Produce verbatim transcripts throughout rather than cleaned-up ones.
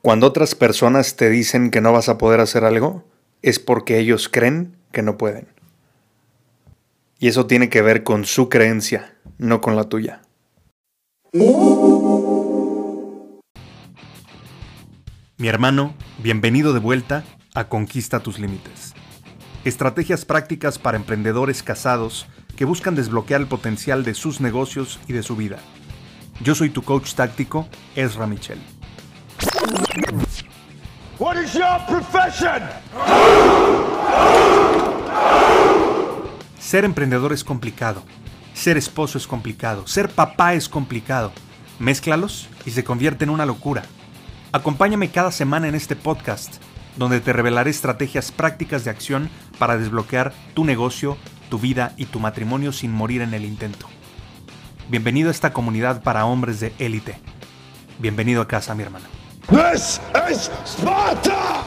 Cuando otras personas te dicen que no vas a poder hacer algo, es porque ellos creen que no pueden. Y eso tiene que ver con su creencia, no con la tuya. Mi hermano, bienvenido de vuelta a Conquista tus Límites. Estrategias prácticas para emprendedores casados que buscan desbloquear el potencial de sus negocios y de su vida. Yo soy tu coach táctico, Ezra Michel. What is your profession? Ser emprendedor es complicado. Ser esposo es complicado. Ser papá es complicado. Mézclalos y se convierte en una locura. Acompáñame cada semana en este podcast, donde te revelaré estrategias prácticas de acción para desbloquear tu negocio, tu vida y tu matrimonio sin morir en el intento. Bienvenido a esta comunidad para hombres de élite. Bienvenido a casa, mi hermano. This is Sparta!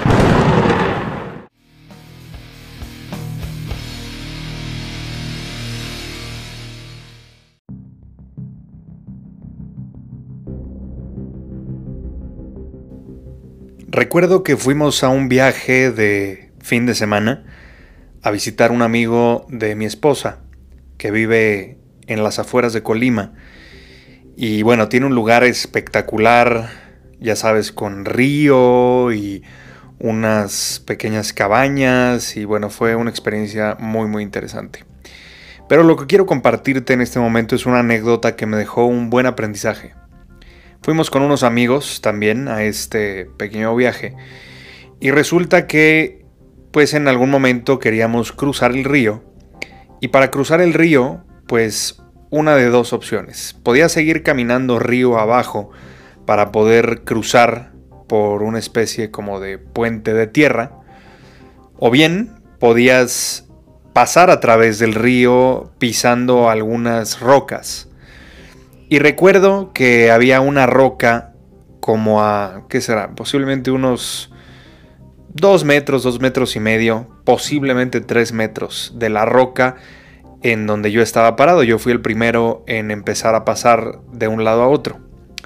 Recuerdo que fuimos a un viaje de fin de semana a visitar un amigo de mi esposa que vive en las afueras de Colima. Y bueno, tiene un lugar espectacular, ya sabes, con río y unas pequeñas cabañas. Y bueno, fue una experiencia muy muy interesante. Pero lo que quiero compartirte en este momento es una anécdota que me dejó un buen aprendizaje. Fuimos con unos amigos también a este pequeño viaje y resulta que pues en algún momento queríamos cruzar el río y para cruzar el río pues una de dos opciones. Podías seguir caminando río abajo para poder cruzar por una especie como de puente de tierra o bien podías pasar a través del río pisando algunas rocas. Y recuerdo que había una roca como a, ¿qué será? Posiblemente unos dos metros, dos metros y medio, posiblemente tres metros de la roca en donde yo estaba parado. Yo fui el primero en empezar a pasar de un lado a otro.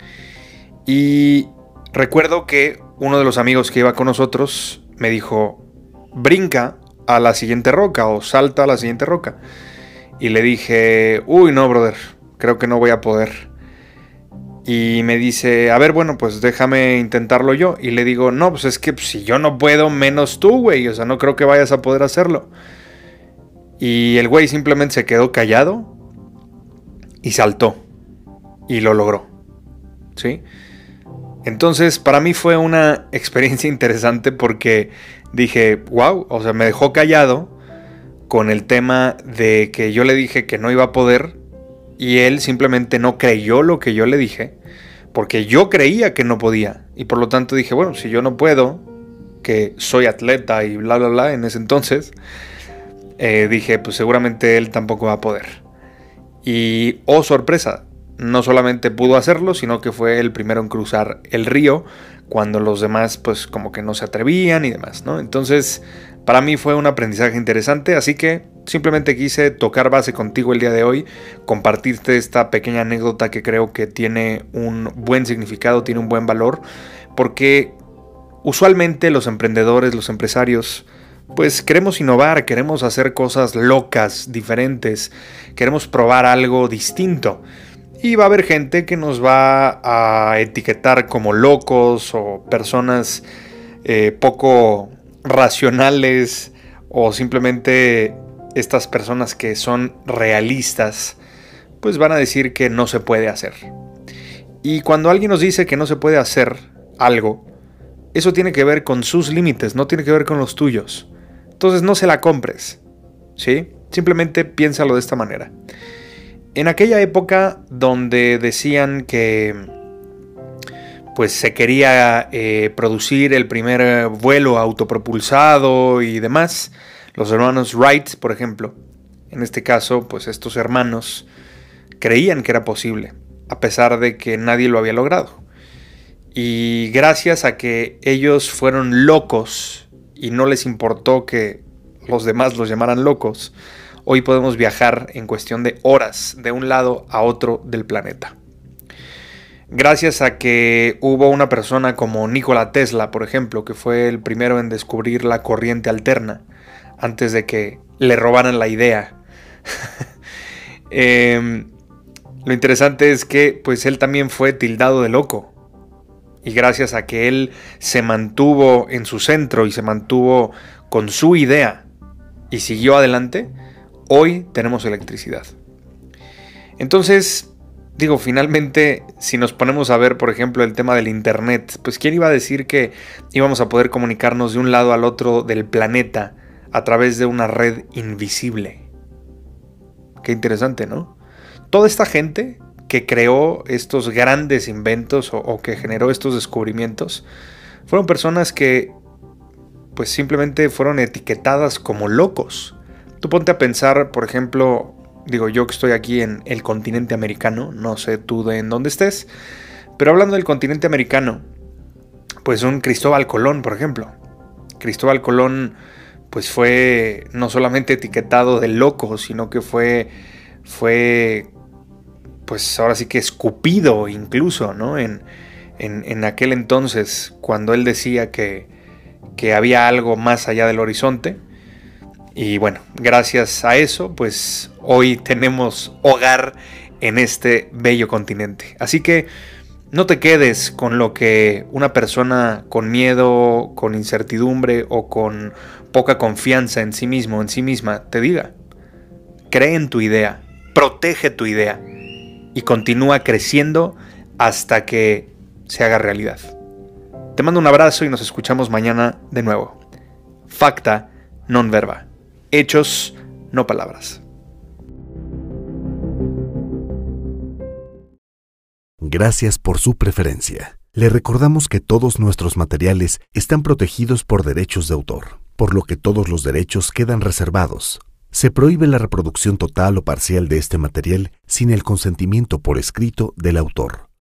Y recuerdo que uno de los amigos que iba con nosotros me dijo, brinca a la siguiente roca o salta a la siguiente roca. Y le dije, uy no brother, creo que no voy a poder. Y me dice, a ver, bueno, pues déjame intentarlo yo. Y le digo, no, pues es que si yo no puedo, menos tú, güey. O sea, no creo que vayas a poder hacerlo. Y el güey simplemente se quedó callado y saltó. Y lo logró. ¿Sí? Entonces, para mí fue una experiencia interesante porque dije, wow, o sea, me dejó callado con el tema de que yo le dije que no iba a poder. Y él simplemente no creyó lo que yo le dije, porque yo creía que no podía. Y por lo tanto dije, bueno, si yo no puedo, que soy atleta y bla, bla, bla, en ese entonces, eh, dije, pues seguramente él tampoco va a poder. Y, oh sorpresa, no solamente pudo hacerlo, sino que fue el primero en cruzar el río, cuando los demás, pues como que no se atrevían y demás, ¿no? Entonces, para mí fue un aprendizaje interesante, así que simplemente quise tocar base contigo el día de hoy, compartirte esta pequeña anécdota que creo que tiene un buen significado, tiene un buen valor, porque usualmente los emprendedores, los empresarios, pues queremos innovar, queremos hacer cosas locas, diferentes, queremos probar algo distinto. Y va a haber gente que nos va a etiquetar como locos o personas eh, poco racionales o simplemente estas personas que son realistas, pues van a decir que no se puede hacer. Y cuando alguien nos dice que no se puede hacer algo, eso tiene que ver con sus límites, no tiene que ver con los tuyos. Entonces no se la compres, ¿sí? Simplemente piénsalo de esta manera. En aquella época donde decían que pues se quería eh, producir el primer vuelo autopropulsado y demás, los hermanos Wright, por ejemplo, en este caso, pues estos hermanos creían que era posible, a pesar de que nadie lo había logrado. Y gracias a que ellos fueron locos y no les importó que los demás los llamaran locos, hoy podemos viajar en cuestión de horas de un lado a otro del planeta. Gracias a que hubo una persona como Nikola Tesla, por ejemplo, que fue el primero en descubrir la corriente alterna, antes de que le robaran la idea. eh, lo interesante es que pues él también fue tildado de loco. Y gracias a que él se mantuvo en su centro y se mantuvo con su idea y siguió adelante, hoy tenemos electricidad. Entonces, digo, finalmente, si nos ponemos a ver, por ejemplo, el tema del internet, pues ¿quién iba a decir que íbamos a poder comunicarnos de un lado al otro del planeta a través de una red invisible? Qué interesante, ¿no? Toda esta gente que creó estos grandes inventos o, o que generó estos descubrimientos fueron personas que pues simplemente fueron etiquetadas como locos. Tú ponte a pensar, por ejemplo, digo yo que estoy aquí en el continente americano, no sé tú de en dónde estés, pero hablando del continente americano, pues un Cristóbal Colón, por ejemplo. Cristóbal Colón pues fue no solamente etiquetado de loco, sino que fue fue pues ahora sí que escupido incluso, ¿no? En, en, en aquel entonces, cuando él decía que, que había algo más allá del horizonte. Y bueno, gracias a eso, pues hoy tenemos hogar en este bello continente. Así que no te quedes con lo que una persona con miedo, con incertidumbre o con poca confianza en sí mismo, en sí misma, te diga. Cree en tu idea, protege tu idea. Y continúa creciendo hasta que se haga realidad. Te mando un abrazo y nos escuchamos mañana de nuevo. Facta non verba. Hechos, no palabras. Gracias por su preferencia. Le recordamos que todos nuestros materiales están protegidos por derechos de autor, por lo que todos los derechos quedan reservados. Se prohíbe la reproducción total o parcial de este material sin el consentimiento por escrito del autor.